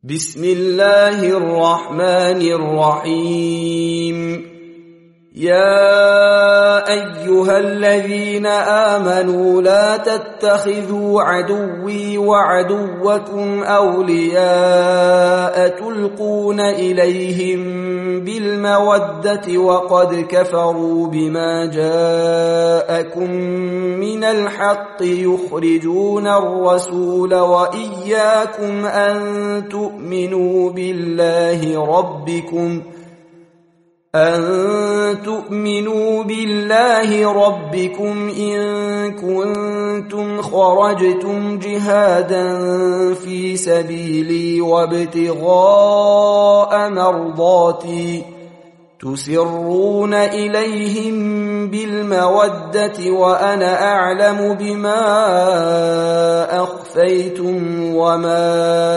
بسم الله الرحمن الرحيم. يا أيها الذين آمنوا لا تتخذوا عدوي وعدوكم أولياء تلقون إليهم بالمودة وقد كفروا بما جاءكم من الحق يخرجون الرسول وإياكم أن تؤمنوا بالله ربكم إن كنتم خرجتم جهادا في سبيلي وابتغاء مرضاتي تسرون إليهم بالمودة وأنا أعلم بما أخفيتم وما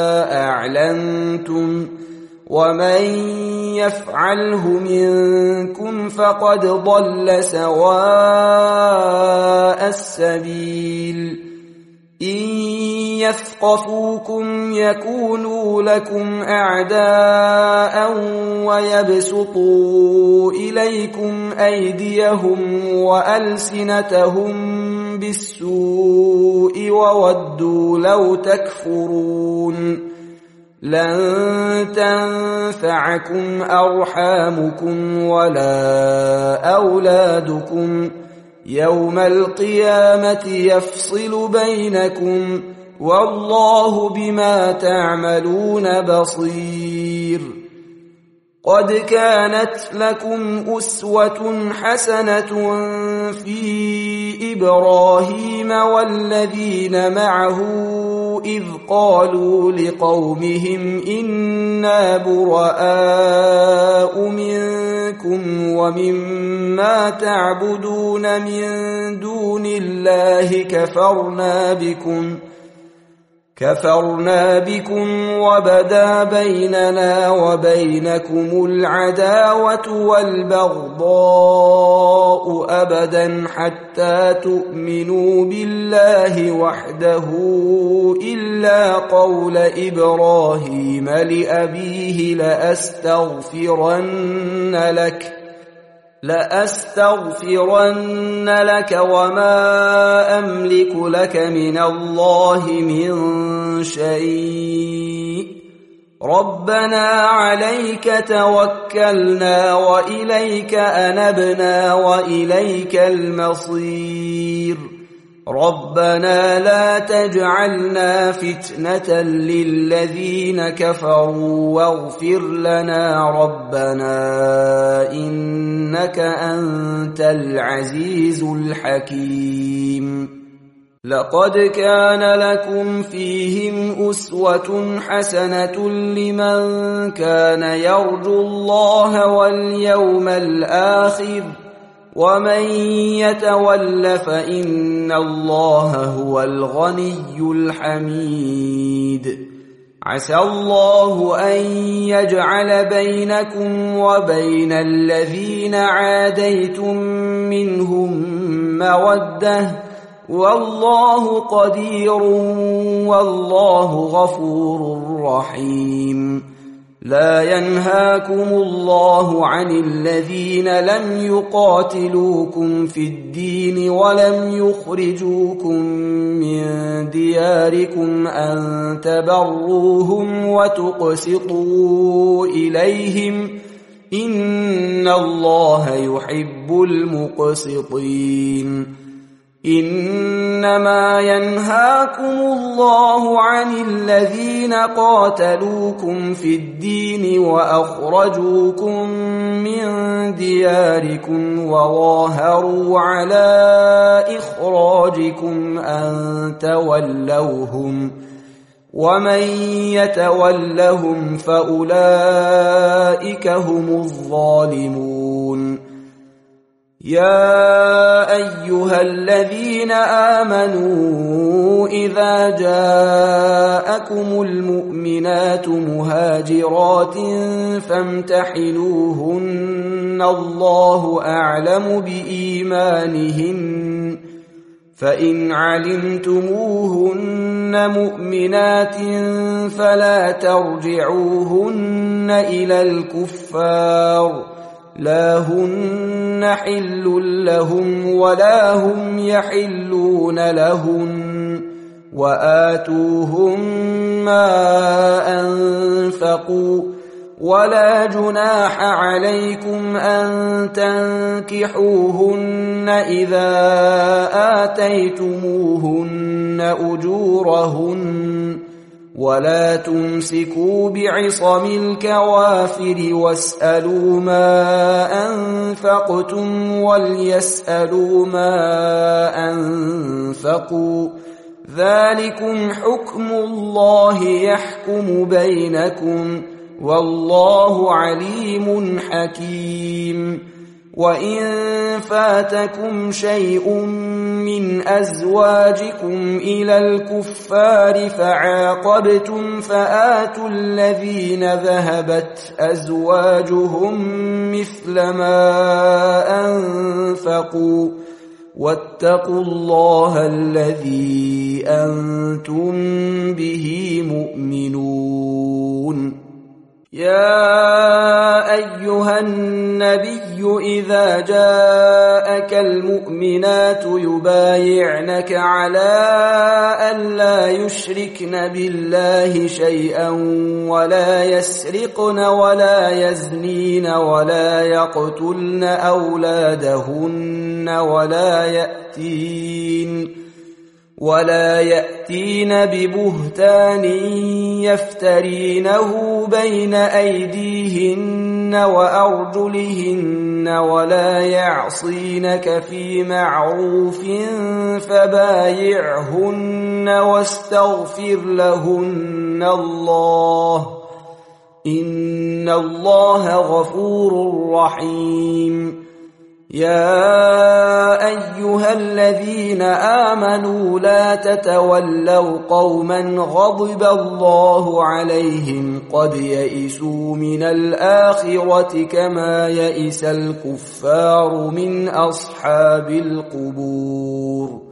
أعلنتم ومن يفعله منكم فقد ضل سواء السبيل. إن يثقفوكم يكونوا لكم أعداء ويبسطوا إليكم أيديهم وألسنتهم بالسوء وودوا لو تكفرون. لن تنفعكم أرحامكم ولا أولادكم يوم القيامة يفصل بينكم والله بما تعملون بصير. قد كانت لكم أسوة حسنة في إبراهيم والذين معه إذ قالوا لقومهم إنا براء منكم ومما تعبدون من دون الله كفرنا بكم وبدا بيننا وبينكم العداوة والبغضاء أبدا حتى تؤمنوا بالله وحده إلا قول إبراهيم لأبيه لأستغفرن لك وما أملك لك من الله من شيء. ربنا عليك توكلنا وإليك أنبنا وإليك المصير. ربنا لا تجعلنا فتنة للذين كفروا واغفر لنا ربنا إنك أنت العزيز الحكيم. لقد كان لكم فيهم أسوة حسنة لمن كان يرجو الله واليوم الآخر ومن يتول فإن الله هو الغني الحميد. عسى الله أن يجعل بينكم وبين الذين عاديتم منهم مودة والله قدير والله غفور رحيم. لا ينهاكم الله عن الذين لم يقاتلوكم في الدين ولم يخرجوكم من دياركم أن تبروهم وتقسطوا إليهم إن الله يحب المقسطين. إنما ينهاكم الله عن الذين قاتلوكم في الدين وأخرجوكم من دياركم وظاهروا على إخراجكم أن تولوهم ومن يتولهم فأولئك هم الظالمون. يا أيها الذين آمنوا إذا جاءكم المؤمنات مهاجرات فامتحنوهن الله أعلم بإيمانهن فإن علمتموهن مؤمنات فلا ترجعوهن إلى الكفار لا هن حل لهم ولا هم يحلون لهن وآتوهم ما أنفقوا ولا جناح عليكم أن تنكحوهن إذا آتيتموهن أجورهن ولا تمسكوا بعصم الكوافر واسألوا ما أنفقتم وليسألوا ما أنفقوا ذلكم حكم الله يحكم بينكم والله عليم حكيم وإن فاتكم شيء من أزواجكم إلى الكفار فعاقبتم فآتوا الذين ذهبت أزواجهم مثل ما أنفقوا واتقوا الله الذي أنتم به مؤمنون يا أيها النبي إذا جاءك المؤمنات يبايعنك على أن لا يشركن بالله شيئا ولا يسرقن ولا يزنين ولا يقتلن أولادهن ولا يأتين ببهتان يفترينه بين أيديهن وأرجلهن ولا يعصينك في معروف فبايعهن واستغفر لهن الله إن الله غفور رحيم يا أيها الذين آمنوا لا تتولوا قوما غضب الله عليهم قد يئسوا من الآخرة كما يئس الكفار من أصحاب القبور